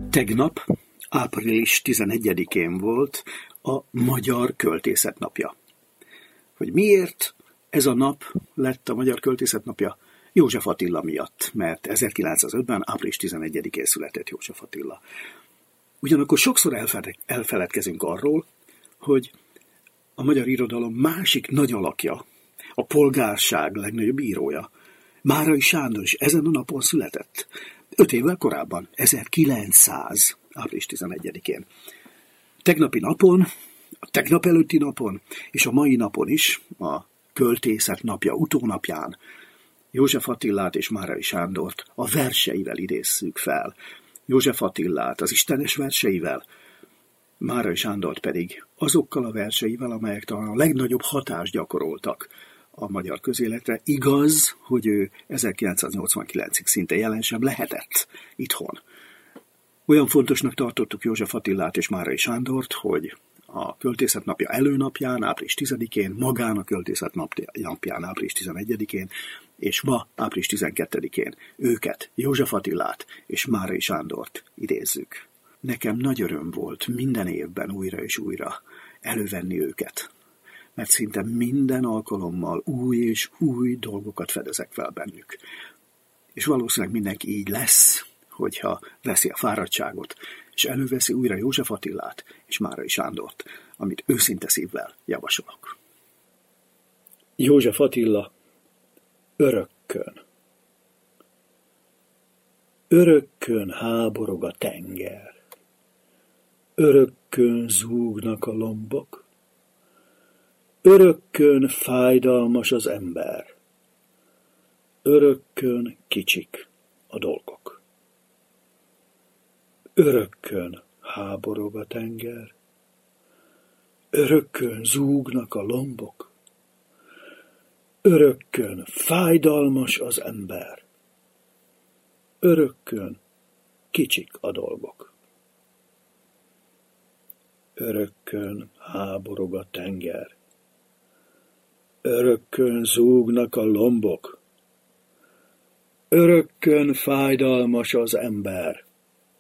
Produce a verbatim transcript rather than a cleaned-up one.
Tegnap, április tizenegyedikén volt a Magyar Költészet Napja. Hogy miért ez a nap lett a Magyar Költészet Napja? József Attila miatt, mert ezerkilencszázötben. április tizenegyedikén született József Attila. Ugyanakkor sokszor elfeledkezünk arról, hogy a magyar irodalom másik nagy alakja, a polgárság legnagyobb írója, Márai Sándor is ezen a napon született. Öt évvel korábban, ezerkilencszáz. április tizenegyedikén. Tegnapi napon, a tegnap előtti napon, és a mai napon is, a Költészet Napja utónapján József Attilát és Márai Sándort a verseivel idézzük fel. József Attilát az istenes verseivel, Márai Sándort pedig azokkal a verseivel, amelyek talán a legnagyobb hatást gyakoroltak a magyar közéletre. Igaz, hogy ő ezerkilencszáznyolcvankilencig szinte jelen sem lehetett itthon. Olyan fontosnak tartottuk József Attilát és Márai Sándort, hogy a Költészet Napja előnapján, április tizedikén, magán a Költészet Napján, április tizenegyedikén, és ma, április tizenkettedikén őket, József Attilát és Márai Sándort idézzük. Nekem nagy öröm volt minden évben újra és újra elővenni őket, mert szinte minden alkalommal új és új dolgokat fedezek fel bennük. És valószínűleg mindenki így lesz, hogyha veszi a fáradtságot, és előveszi újra József Attilát és Márai Sándort, amit őszinte szívvel javasolok. József Attila, örökkön. Örökkön háborog a tenger, örökkön zúgnak a lombok, örökkön fájdalmas az ember, örökkön kicsik a dolgok. Örökkön háborog a tenger, örökkön zúgnak a lombok, örökkön fájdalmas az ember, örökkön kicsik a dolgok. Örökkön háborog a tenger, örökkön zúgnak a lombok, örökkön fájdalmas az ember,